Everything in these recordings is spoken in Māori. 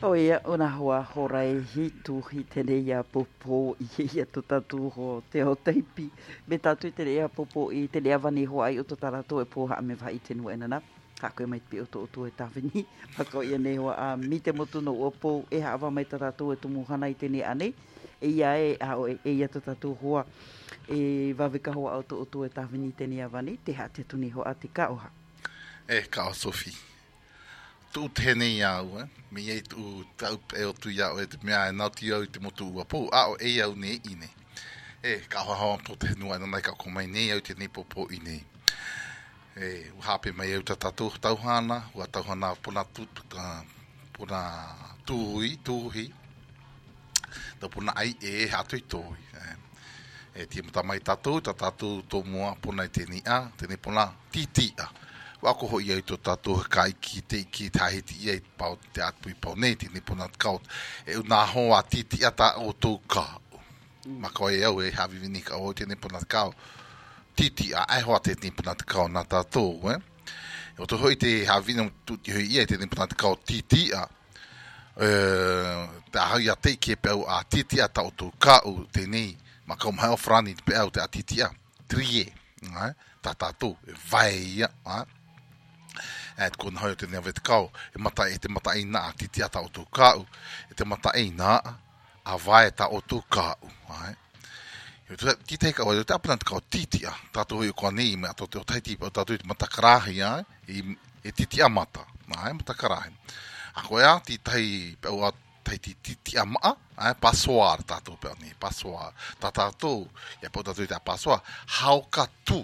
O ia, ona hoa horai hitu hi tene ia popo i ia to tatu ho te ho teipi. Me tatu i tene ia popo i tene ia wani hoa i o to tarato e poha me vai i tenu enana. Ha koe mai te o to e tawini. Mako ia ne hoa a mi te motu no opo e hawa mai tarato e tumu hana i tene ane. E ia e ia to tatu hoa e waweka hoa au to e tawini tene ia wani. Te ha te tuni hoa te kaoha. Ka o Sophie. Tu tene iau, me ei tu tau e o tu iau e te mea e nauti au te motu ua pou, o e au ne ine. Ka hoa po te nua nanai ka komai ne au te ne popo i ne. Uhape mai au ta tatu tauhana, ua tauhana puna tuhi, ta puna ai e hatu i tohi. Tia mata mai tatu, ta tatu to mua puna i te nia, te ne puna titia. Wako ho ia i to tātou kai ki te ki tahiti ia i pau te atpui pau nei ti nipuna kaut. E una hoa titi ata o tō ka. Mako e au e hawi vinika o te nipuna kau. Titi a ai hoa te nipuna kau na tātou, E o to hoi te hawi vina tuti hoi ia i te nipuna kau titi a. Te ahau ia te ke pau a titi ata o tō ka o te nei. Mako mahai o frani te pau te a titi a. Trie, ta tātou, vai ia, kona hoi te nea vete kau, e te mata ina a titi ata o tō kau, e te mata ina a vai ta o tō kau. Ki te kau, te apana te kau titi a, tātou hoi o kua nei, me ato te o taiti, o tātou te mata karahi, e titi a mata, mata karahi. A koe a, ti tai, pau a taiti titi a maa, pasoar tātou pau nei, pasoar. Tātou, ia pau tātou te a pasoar, hauka tu,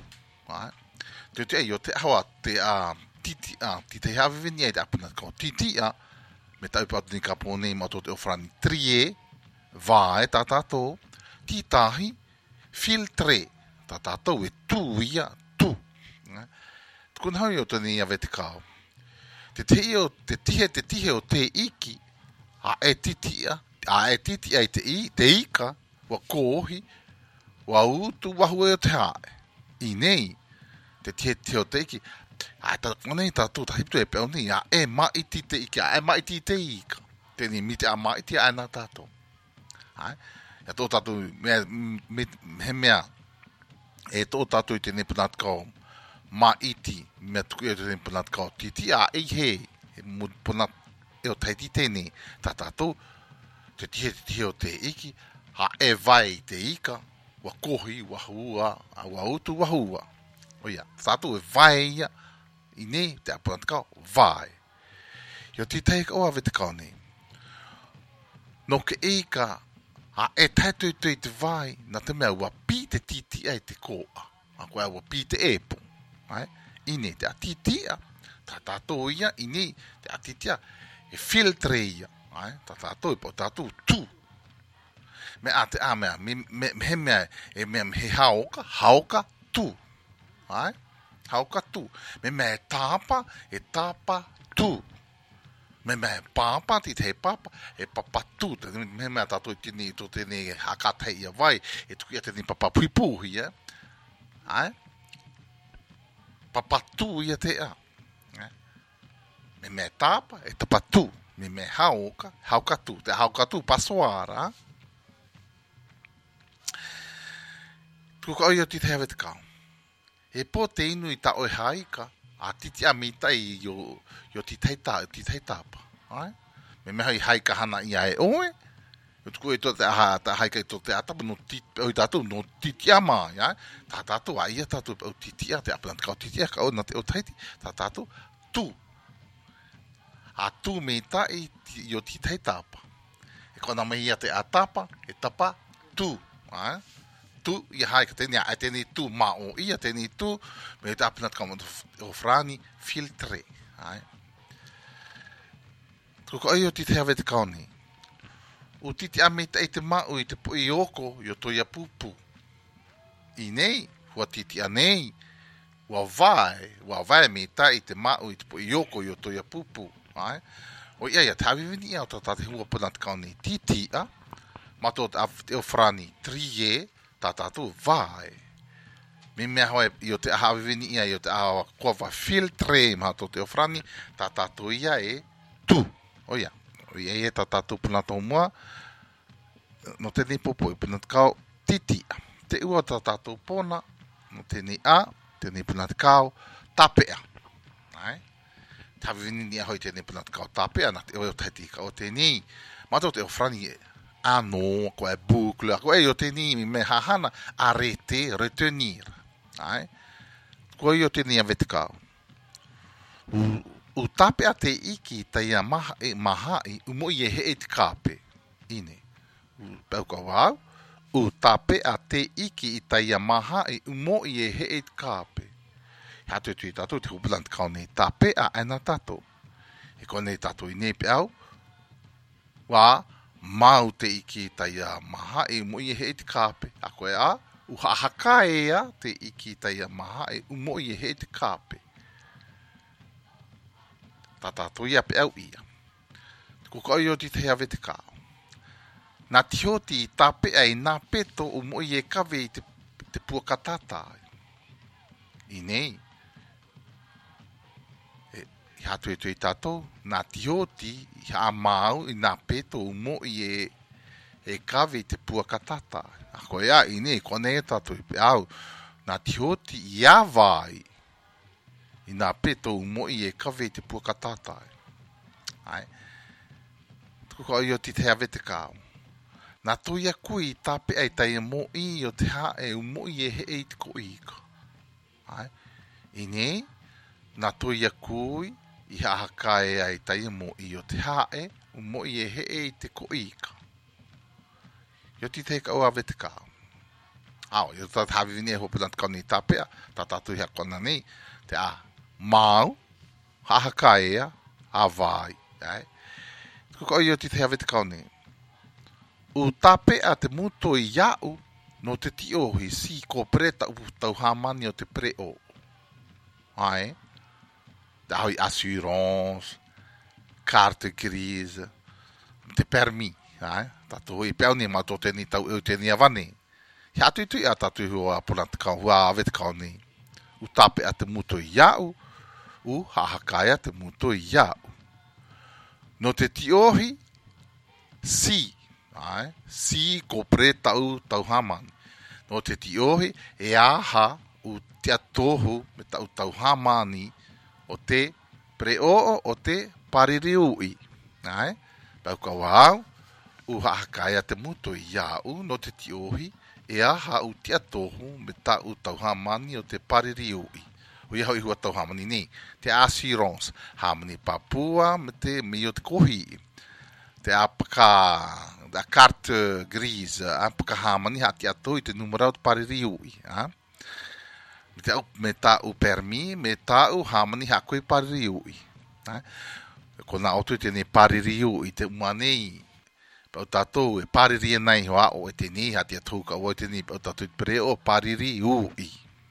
te te ai, o te hawa, te a, titi a, ti te hawe vini ai te apuna kau titi a, me tau patu ni ka pōnei ma tō te ofrani trie, vae tā tātou, ti tahi, filtre, tā tātou e tū ia, tū. Tukuna hau i o tani ia vete kau. Te tihe o te iki, a e titi ai te ika, wa kōhi, wa utu wahu e o te hae. I nei, te tihe o te iki, ta konei tātou ta hiptu e peo ni, e maiti te iki, e maiti te ika. Tēni mite a maiti a nā tātou. Ia tō tātou, he mea, e tō tātou i te nepunat kau maiti, mea tuku e te nepunat kau titi, e he punat e o taiti tēne, tā tātou, te tihe o te iki, e vai te ika, wa kohi, wa hua, wa utu, wa hua. Oia, tātou e vai ia, i nei, te apuna te kau, vai. Io ti teika o ave te kau nei. No ke eika, e tātou i te vai, na te mea ua pi te titi ai te koa. A koe ua pi te epo. I nei, te a titia, tā tātou ia, i nei, te a titia, e filtre ia. Tā tātou, po tātou tu. Me a te a mea, me he mea, e mea he haoka tu. Hauka tu. Me me tapa, e tapa tu. Me me papa, ti te papa, e papa tu. Me me tato i tini, to tini hakatei ia vai, e tuki a tini papa puipuhi, Papa tu ia te a. Me me tapa, e tapa tu. Me me hauka tu. Te hauka tu, pasoara. Tuka oia ti te hewe te kau. E po te inu i ta oi haika, a titi a mitai yo ti teitapa. Me meha i haika hana i ae oe, yo tuku e to te aha ta haika i to te atapa no oi tātou no titi a maa, tā tātou a ia tātou o titi a te apana te kau titi a ka o na te o taiti, tā tātou tu. A tu me ta i yo ti teitapa. E kona mai ia te atapa, e tapa tu, tu ia hai ka tēnei a tēnei tu ma o ia tēnei tu me te apina kama o frani filtre. Tuko ai o ti te hawe te kaoni. O titi a me te te mau i te po i oko i o toia pupu. I nei, hua titi a nei, wa vai me ta i te mau i te po i oko i o toia pupu. O ia te hawe vini au ta te hua puna te kaoni titi a, mato te o frani trie, tā tātou vai. Me mea hoa i o te ahawe vini ia i o te ahawa kua wa filtre maha tō te ofrani, tā tātou ia e tu. Oia, O ia ta tātou puna tau mua, no tēnei popo, puna kau titi. Te ua ta tātou pona, no tēnei tēnei puna kau tapea. Ai? Tawini ni ahoi tēnei puna kau tapea, na te o tēti ka o tēnei. Mato te o frani no, ko e boucle, ko e o tēnei me hahana, arrêter, retenir. Ai? Ko e o tēnei a vetekau. U tape a te iki taia maha I umo I he e te kape. Ine. Pau ka wau. U tape a te iki I taia maha I umo I he e te kape. Hatu tui tato te hupulant kau nei tape a ana tato. E ko nei tato I nei pe au. Wa mau te iki taia maha I umo I he e te kape. A koe a. U hahaka e a te iki taia maha I umo I he e te kape. Tātou ia pe au ia. Ko koi o ti te hawe te kao. Nā tioti I tape ai nā peto o mo I e kawe I te puakatata. I nei. I hatu e tui tātou. Nā tioti I ha mau I nā peto o mo I e kawe I te puakatata. A koe a I nei. Kone e tātou I pe au. Nā tioti I a vai. I nā peto mo I e kawe te puakatata. Ai. Tuku ko I o ti te hawe te kao. Nā toia kui tape ai tai mo I o te ha e mo I e he e te ko ika. Ai. I nei, nā toia kui I hahaka e ai tai mo I o te ha e mo I e he e te ko ika. I o ti te ka o hawe te kao. Ao, I o tā hawe vini e hopulant kau ni tapea, tā tātou hea kona nei, te mau, hahaka ea, a vai. Ai. Ko I o ti te hawe te kau nei. U tape a te muto I iau, no te tiohi, si ko preta u tau hamani o te preo. Ai. Te hoi assurance, carte grise, te permis. Ai. Tato hoi peau ni mato teni tau eu teni avane. Hea tui a tatu hua ponat kau, hua ave te kau nei. U tape a te muto I iau, u hahakaya te muto I iau. No te tiohi, si. Ai, si ko pre tau haman. No te tiohi, e aha u te atohu me tau hamani o te preo o te paririui. Ai, pau ka wau, u hahakaya te muto I iau, no te tiohi, e aha u te atohu me tau hamani o te paririui. O ia hoi hua tau hamani ni. Te assurance. Hamani Papua me te me o te kohi. Te apaka, a carte grise, apaka hamani ha te atohu I te numero o te paririui. Me tau permis, me tau hamani ha koe paririui. Ko nā otu te ne paririui, te umanei. Pau tātou e pariria nei hoa o e te ni ha te atohu ka o e te ni. Pau tātou te pre o paririui.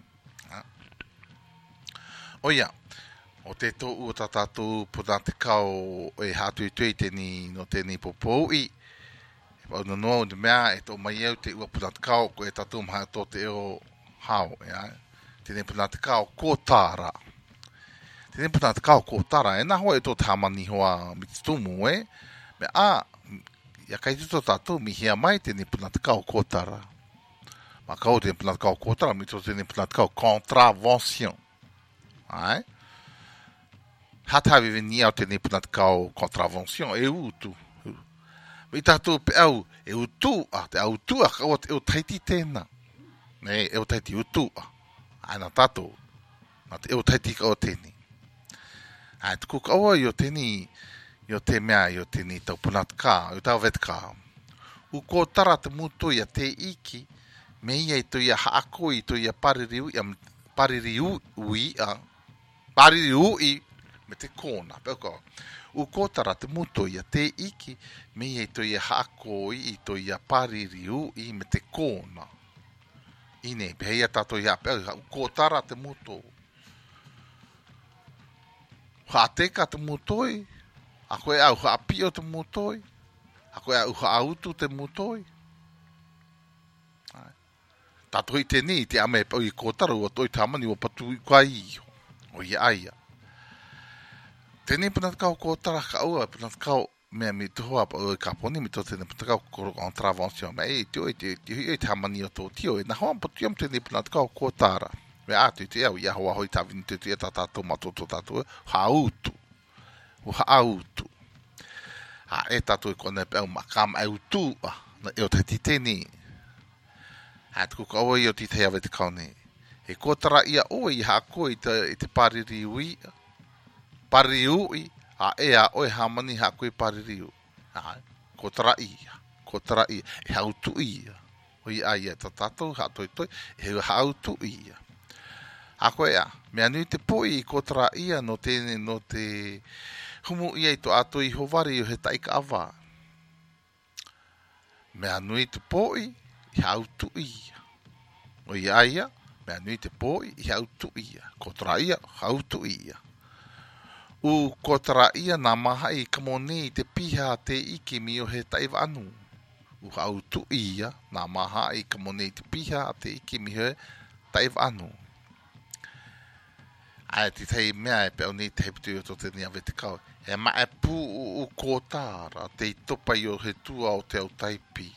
Oia, o te tō ua tātou puna te kau e hatu I tui tēni no tēni popoi. E pau no noa o te mea e tō mai au te ua puna te kau ko e tātou maha tō te eo hao. Tēni puna te kau kōtāra. Tēni puna te kau kōtāra. E nā hoa e tō te hamani hoa mititumu Me ia kai tō tātou mi hea mai tēni puna te kau kōtāra. Ma kau tēni puna te kau kōtāra mi tō tēni puna te kau contravention. Ai. Hata vive ni au tēnei puna te kau contravention e utu. Me tātou pe au e utu te au tua ka o te taiti tēnā. Ne e o taiti utu Ai nā tātou. Nā te e o taiti ka o tēnei. Ai tuku ka o I o tēnei I o te mea I o tēnei tau puna te kā. I o tau vet kā. U ko tara te mutu I a te iki me ia I to ia haako I to ia paririui me te kōna. Pēkau, u kōtara te muto I a te iki, me I to ia haako I to ia paririui me te kōna. Ine, pēhea tātou ia pēkau, u kōtara te muto. Hāteka te mutoi, a koe au haapio te mutoi, a koe au haautu te mutoi. Tātou I te ni, te ame pau I kōtara, ua toi tamani, ua patu I kwa iho. O ia aia. Tēnei puna te kau kōtara ka ua, puna te kau mea mi toa pa o kaponi mi to tene putaka ko contravention ma e tio e tamani o to tio e na ho po tio tene putaka ko tara me atu te au ia ho ta vin te ta to ma to hautu o hautu a e tatu ko ne pe ma kam autu na e o te titeni hat ko ko o ti te ave te kone e ko tara ia o i ha ko i te pariri ui pariui a e a o e hamani ha koe paririu. Ko tara ia. E hautu ia. O i a ia tatatou ha toi. E hautu ia. A koe a. Mea nui te poi i ko tara ia no te humu ia i to ato i hovari o he taika awa. Mea nui te poi i hautu ia. O i a ia. Mea nui te poi i hautu ia. Ko tara ia hautu ia. U kotara ia na maha i kamone te piha te iki mi o he taiva anu. U hautu ia na maha i kamone te piha te iki mi he taiva anu. Ai ti tei mea e peo ni te heputu o to te ni ave te kau. E ma e pu u kotara te i topa i o he tua o te au taipi.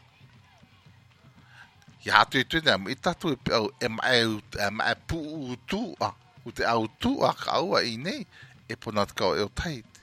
I hatu i tuina i tatu e peo e ma e pu u tua. U te au tua ka aua i nei. E pona te kau e o taite.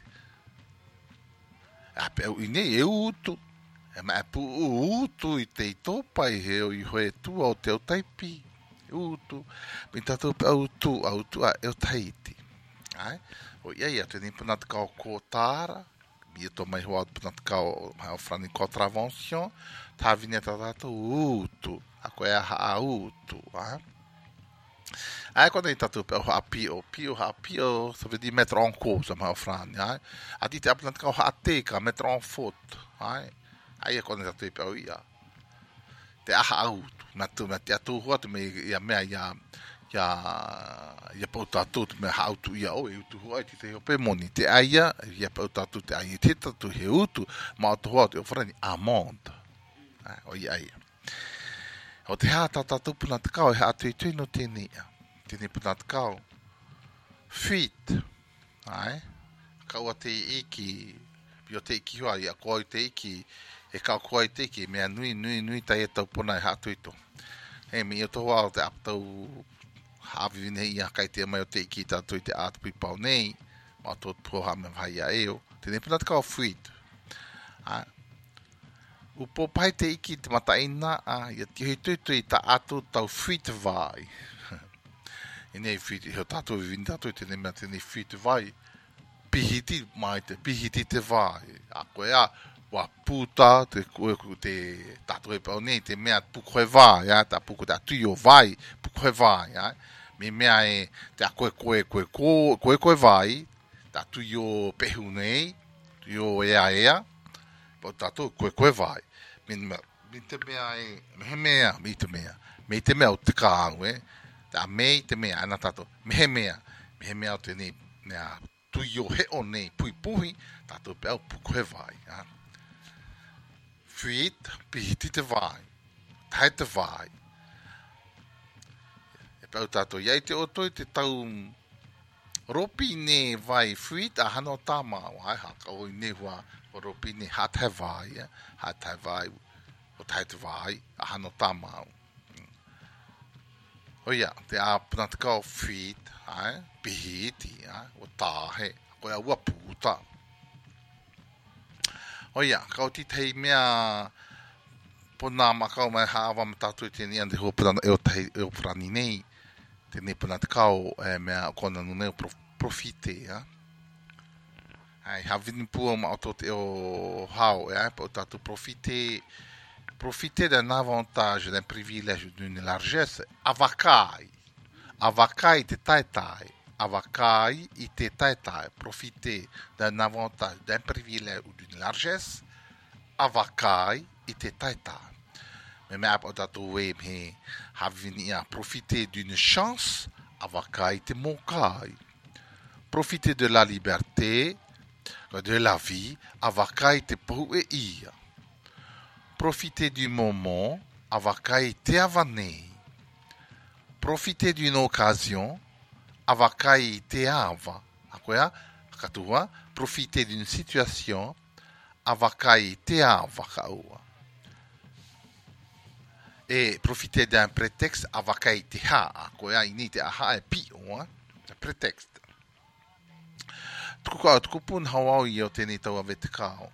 A pe au inei e utu. E ma e pu utu i te topa i heo i hoe tua o te o taipi. Utu. Mi tatu pe au tua e o taite. Ai? O ia te ni pona te kau kōtara. Mi e to mai hoa pona te kau mai o frani contravention. Tā vine tatato utu. A koe a haa utu. Ai? Ai quando tatu pe pio ça veut dire mettre en cause ma frane ai a dit aplant ka ha teka mettre en faute ai quando tatu pe ia te aha out matu ho te me ia po tatu me ha out ia o tu ho te pe moni te aia ia po tatu te ai te tatu he utu ma to ho te frane amende o ia o te ha tatu puna te ka ha tu no tini tini puna te kau. Fuite. Ai? Kaua te iki. Pio te iki hoa. Ia koa te iki. E kau koa te iki. Mea nui tai e tau puna e hatu ito. Hei, mi o to hoa o te aptau hawivine ia kai te mai o te iki tatu i te atupi pau nei. Ma tō puha me vai a eo. Tini puna te kau fuite. Ai? Upo pai te iki te mataina. Ia tihi tuitui ta atu tau fuite vai. E nei whiti, heo tātou i vini tātou i tēne mea tēne whiti vai, pihiti te vai. A koe a, wa puta, te tātou e pao nei, te mea pukoe vai, ta puko te atuio vai, pukoe vai. Me mea e, te a koe vai, ta atuio pehu nei, tuio ea, po tātou koe vai. Me te mea e, me te mea o te kāngu ta mei te mea ana tato me mea o te ni mea tu yo he o nei pui tato pe au pukoe vai fuit pihiti te vai tai te vai e pe au tato iai te oto i te tau ropi ne vai fuit a hano tama wai haka o i ne hua o ropi ne hatai vai o tai te vai a hano tama o ia, te a puna te kau whit, pihiti, o tāhe, koe a ua puta. O ia, kau ti tei mea puna makau mai hawa ma tātou i tēni ande hua puna e o prani nei, tēni puna te kau mea kona nune o profite, Ai, havini pua ma o tot e o hao, pa o tātou profiter d'un avantage, d'un privilège, d'une largesse, avakai te taitai, avakai te taitai, profiter d'un avantage, d'un privilège ou d'une largesse, avakai te taitai. Mais même au tatou me havini a profiter d'une chance, avakai te mokai. Profiter de la liberté, de la vie, avakai te pou e ia. Profiter du moment, avakai te avanei. Profiter d'une occasion, avakai te ava. Akoea, katua, profiter d'une situation, avakai te avakaua. E profiter d'un prétexte avakai te ha, koea ini te aha e pi oa, prétexte. Tuku pun hawau i o tēnei tau a vetekao.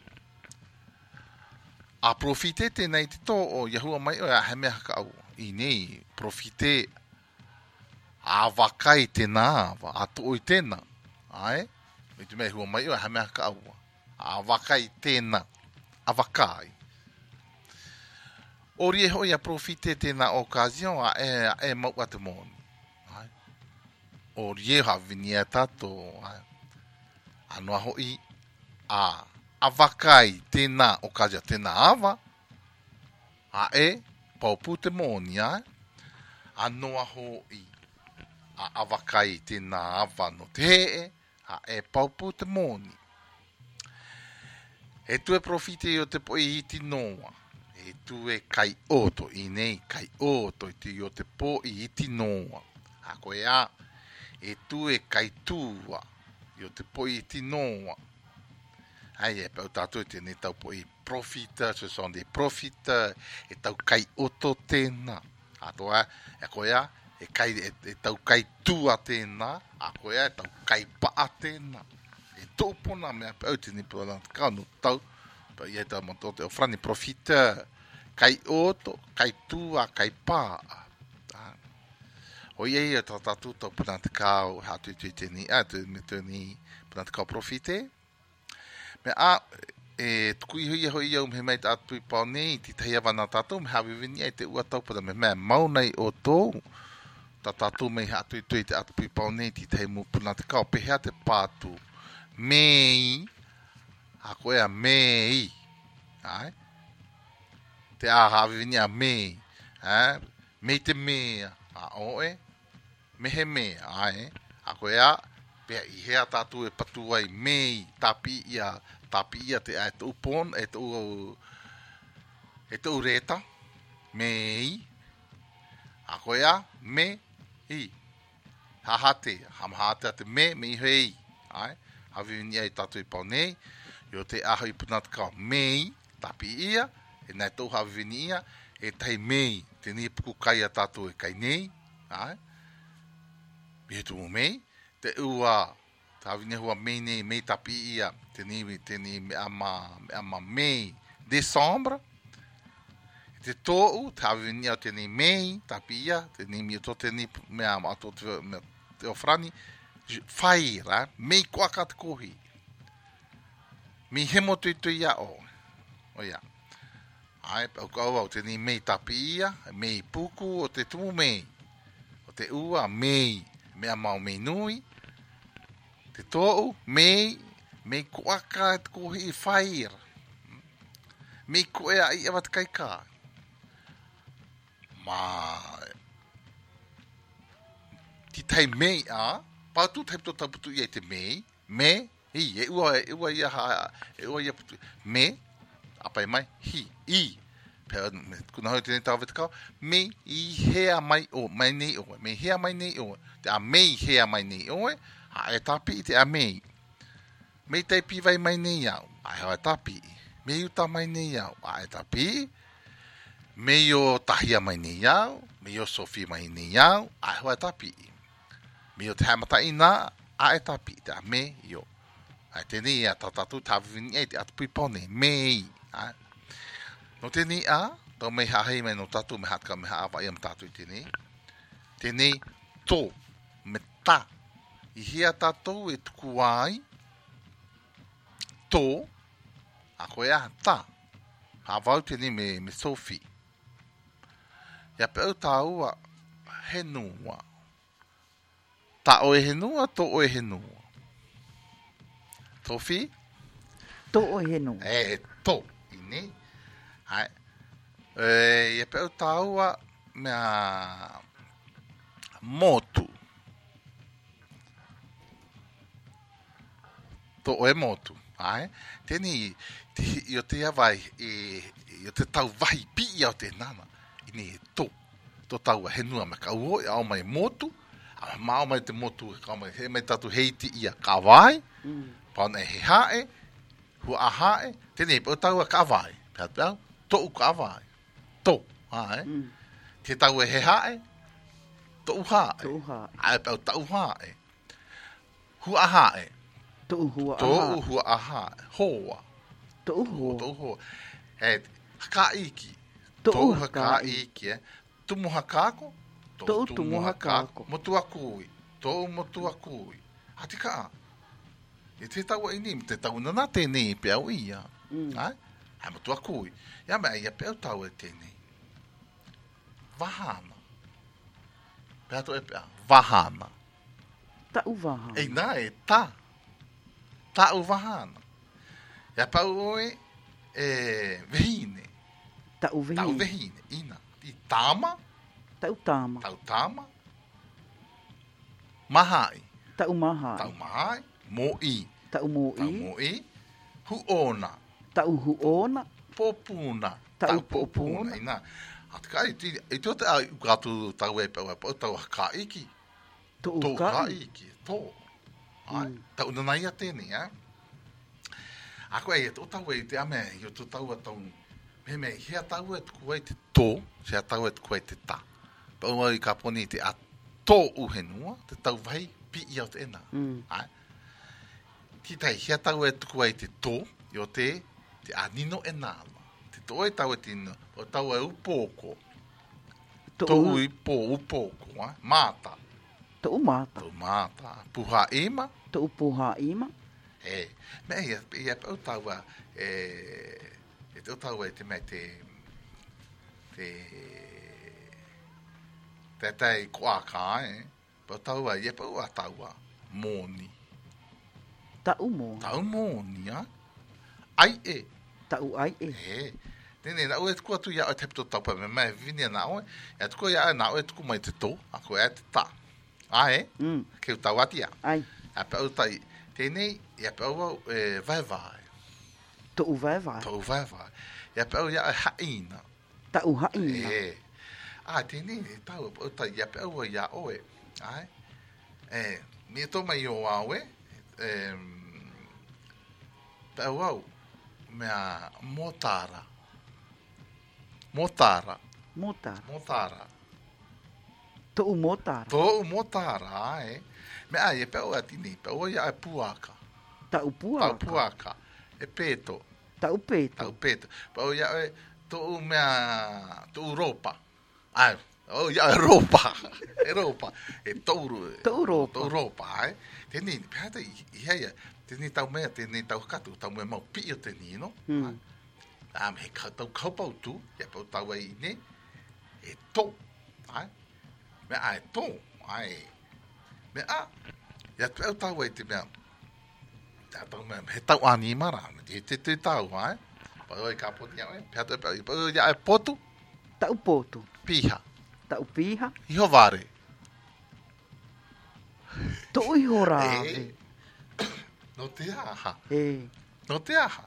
A profite tēnei te tō o Yahua mai o a hemea ka au. I nei, profite a wakai tēnā awa, a tō i tēnā. Ai? I te mea hua mai o a hemea ka au. A wakai tēnā. A wakai. Ori e hoi a profite tēnā occasion a e mau a te mōni. Ai? Ori e havini a tato. Ai? Anoa hoi a wakai tēnā occasion tēnā awa. A e paupu te mōni, ai? Anoa hoi a awakai tēnā awa no te hee, a e paupu te mōni. E tu e profite o te poi iti noa. E tu e kai oto, i nei kai oto i o te poi iti noa. A koe a, e tu e kai tua, i o te poi iti noa. Ai e pau tātou te ne tau poi profita, ce sont des profiteurs, e tau kai oto tēnā. A toa, e koe a, e tau kai tua tēnā, a koe a, e tau kai paa tēnā. E tau pona mea pau te ne pau nātu kānu tau, pau i e tau mato te ofrani profiteur, kai oto, kai tua, kai paa. O iei e tau tātou tau puna te kāu, hatu tui tēni, me tēni puna te kāu profite. Me a, e tuku iho iho iho me mai ta atu i pau nei, ti tahi awana tātou, me hawi vini ai te ua tau pada me mea maunai o tō, ta tātou mei hatu i tui te atu i pau nei, ti tahi mu puna te kāu, pehea te pātu, mei, a koe a mei, ai, te a hawi vini a mei, mei te mea, a oe, mehe mea, ai, a koe a, pea i hea tātou e patu ai mei, tapi ia te a te upon, e te ureta, mei, a koe a, me, i, hahate, hamahate a te me i hei, ai, hawi vini ai tātou i pau nei, yo te aho i punata kao mei, tapi ia, e nai tau hawi vini ia, e tai mei, te ni puku kai a tātou e kai nei, ai, me tu mei, te ua, ta vine hua mei nei, mei tapi ia, te ni me ama mei, Decembre, te tōu, ta vine au te ni mei, tapi ia, te ni mi to te ni me ama ato te ofrani, whaira, mei kuaka te kohi, mi hemo tui tui ia o ia, ai, au te ni mei tapi ia, mei puku, o te tumu mei, o te ua, mei, mea mau mei nui, te tōu, mei kuaka te kohi i whaira, mei koea i awa te kaika, ti tai mei a, pātu tai puto taputu i te mei, e ua ia putu, apai mai, pēr, kuna hoi tēnei tāwet kau, mei i hea mai o, mai nei o, mei hea mai nei o, te a mei hea mai nei o, a e tapi i te a mei tai piwai mai nei au, a e tapi, mei uta mai nei au, a e tapi, mei o tahia mai nei au, mei o sofi mai nei au, a e tapi, mei o te hamata ina, a e tapi, te a mei o, a tēnei a tatatu tāwini e te atupui pone, mei, a no tēnei a, tau mei hahei mai no tatu me hatka me haawa i am tatu i tēnei tō, me tā, i hea tātou e tuku ai, tō, a koe a tā, hawau tēnei me Sophie. Ia pe au tā ua, henua. Tā o e henua, tō o e henua. Sophie? Tō o e henua. Tō, i nei. Hai. Ia pe au tā ua, mea motu. Tō o e motu. Ai, tēnei, i o te awai, i o te tau wahi pi i au te nana, i nei tō tau a henua me ka uo, i au mai motu, a mao mai te motu, ka mai, he mai tatu heiti ia ka wai, pauna e he hae, Hua aha e, tēnei pau tau a kawai. Pea pau, tō kawai. Tō, hae. Te tau e he hae, tō hae. Tō hae. Ai pau tau hae. Hua aha e. Tō hua aha. Tō hua aha e. Hoa. Tō hoa. Tō hoa. E, haka iki. Tō haka iki e. Tumu hakako. Tō tumu hakako. Motu akui. Tō motu akui. Hati ka. E te tau ai ni, te tau nana tēnei pe au ia. Ai? Ai motu akui. Ia mea ia pe au tau e tēnei. Vahana. Pe ato e pea. Vahana. Tau vahana. Ei nā e tā. Tau vahana. Ia pau oe vehine. Tau vehine. Tau vehine. Ina. I tāma. Tau tāma. Tau tāma. Mahai. Tau mahai. Tau mahai. Mo'i. Tau mo'i. Tau mo'i. Huona. Tau huona. Popuna. Tau popuna. Ina. Atkai, i tō te au kātu tau e pau e pau tau haka iki. Tō Haka iki. Tō. Ai. Tau nanai a tēnei, ai. Ako e tō tau e te ame, i o tō tau a tau, me, hea tau e tuku e te tō, hea tau e tuku e te tā. Pau ai ka poni te a tō uhenua, te tau vai pi i au te ena. Ai. Ki tai, hea tau e tuku e te tō, i o te anino e nāma. Te tō e tau e tino, o tau e upōko. Tō upōko, ai. Māta. Tō māta. Tō māta. Puha ema. Tō puha ima. E, me ia pau tau a, tau tau e te mei te tai kuaka, pau tau a, ia pau a tau a, mōni. Tau mōni. Tau mōni, a? Ai e. Tau ai e. E, nene, na ue tuku atu ia o te pito tau pa me mai vini na oe, ia tuku ia na oe tuku mai te tō, ako e te tā. A e, keu tau ati a. Ai. A pau tai, tēnei, ia pau au vai vai. Tō vai vai. Tō vai vai. Ia pau ia haina. Tau haina. E. A, tēnei, tau, pau tai, ia pau ia oe. Ai. Mi tō mai o aue. Pau au. Mea motara. Motara. Motara. Motara. Tō motara. Tō motara, ai. Mea, ia pau atini, pau ia e puaka. Tau puaka. Tau puaka. E peto. Tau peto. Tau peto. Pau ia e tō mea, tō ropa. Ai, o ia e ropa. E ropa. E tōru. Tō ropa. Tō ropa, ai. Tēnei, pēta ia, tēnei tau mea, tēnei tau katu, tau mea mau pi o tēnei, no? Me tau kaupau tu, ia pau tau e ine, e tō. Ai. Mea, e tō. Ai. Mea, ia tau tau e te mea, tau mea, he tau animara, te tau, ai. Pau e ka poti au, pēta e pau ia e potu. Tau potu. Piha. Tau piha. Iho vare. Tō iho rāwe. No te aha. E. No te aha.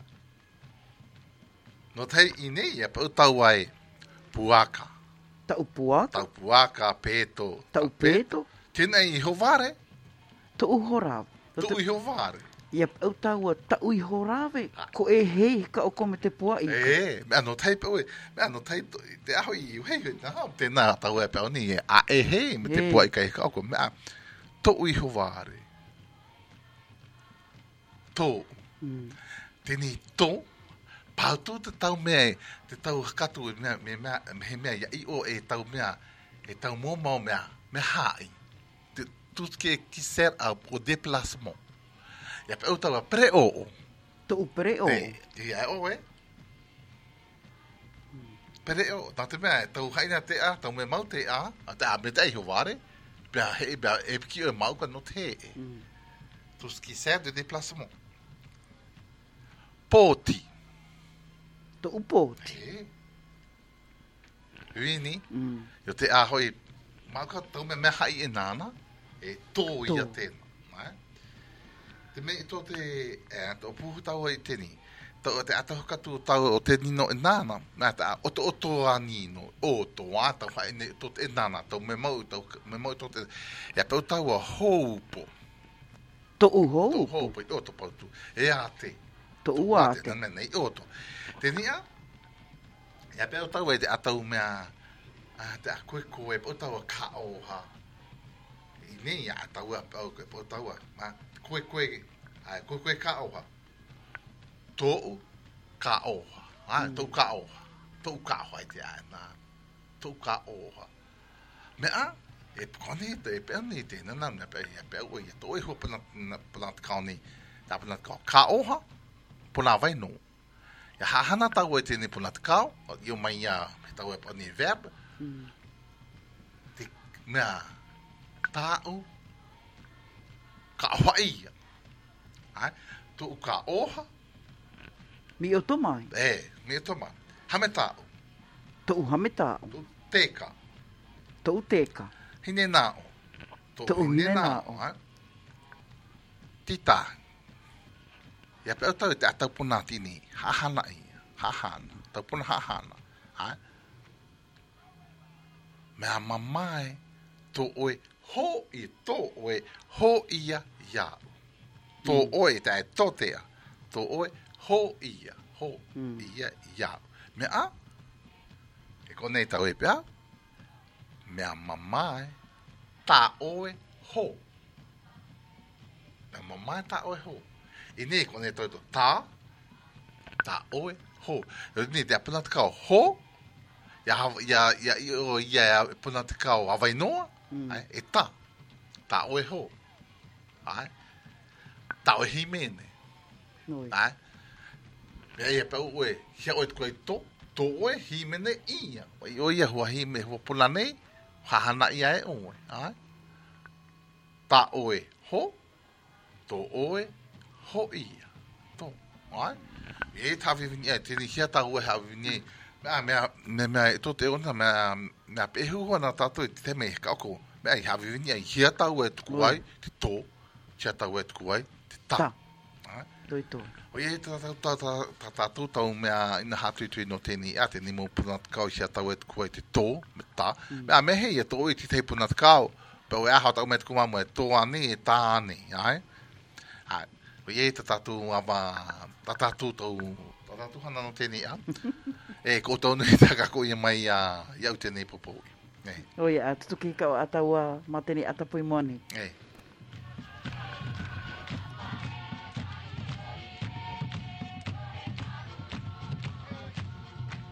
No te ine ia pau tau ai puaka. Tau puaka. Tau puaka, peto. Tau peto. Tēnei iho vare. Tō iho rāwe. Tu iho vare. Ia pau tau a tau iho rāwe. Ko e hei ka o kome te pua i. E, mea no tei pau e. Mea no tei, te aho i hei hei. Tēnā tau e pau ni e. A e hei me te pua i ka o kome. Mea, tō iho vare. Tō. Tēnei tō. Pau tō te tau mea, te tau hakatu me mea, ia i o e tau mea, e tau mō mau mea, me haai. Tout ce qui sert au déplacement. Ia pe tau a pre-o. Tō pre-o. Ia o e. Pre-o. Nā te mea, tau haina te a, tau me mau te a me te iho vare, pia e piki o e mau ka no te e. Tout ce qui sert de déplacement. Pōti. Tō pōti. Uini. Yo te a hoi, mau ka tau me mea hai e nāna, e tō ia tēnā. Te mei tō te, tō puhu tau e tēni, tō te atahu katu tau o te nino e nāna, nā tā oto a nino, o tō a tau hae ne tō te e nāna, tau me mau tō te, ia pau tau a houpo. Tō houpo? Tō houpo, i tō pau tu, e a te. To ua te te. nana nei oto. Te nia, ia pe o tau e te atau mea, te a koe koe, po tau a ka oha. I nei a atau a pau koe, po tau a, ma koe koe, koe koe ka oha. Tōu ka oha. Tōu ka oha. Tōu ka oha i te a, nā. Tōu ka oha. Mea, e kone te e pēr ni te nana, mea pe ia pe ua, ia tō e hua puna te kao ni, tā puna te kao. Ka oha, puna vai no. Ia hahana tau e tēne puna te kao, iu mai ia, me tau e pani verb, te mea, tāu, ka oha ia. Tōu ka oha, Mi o to mai. me toma. Hame tāu, To hame tā. tōu teka, To teka. hine nāo. Tōu hine nāo. Tita. Ia pe au tau e te atau puna tini, hahana ia, hahana, tau puna hahana. Mea mamae, tō oe ho i tō oe ho ia iau. Tō oe te ai totea, tō oe ho ia iau. Mea, e konei tau e pia, mea mamae, tā oe ho. Mea mamae tā oe ho. I nei konei tau e tō tā oe ho. I nei te apuna te kao ho, ia puna te kao awai noa, e tā oe ho. Tā oe himene. Noi. Mea ia pau oe, hia oe te koe tō oe himene ia. Wai oia hua hime hua puna nei, hahana ia e oe. Tā oe ho, tō oe ho ia. Tō, e tāwhiwini ai, tēni hia tā oe hawhiwini ai. Mea, e tō te ona, mea pehu hoa nā tātou e te mei kako. Mea, i hawhiwini ai, hia tā oe tuku ai, te tō, hia tā oe tuku ai, te tā. Doi tō. O ia tātou tau mea ina hātui tui no tēni a tēni mō puna te kau hia tau e tuku ai te tō, me tā. Mea mehe ia tō i ti tei puna te kau, pe o e aha tau me te kumamu e tō ane e tā ane, ai? O ia tātou ama, tātou hana no tēni a. E ko tau nui takako ia mai iau tēnei popoi. O ia, tutuki kau ataua ma tēni atapui moni. Ei.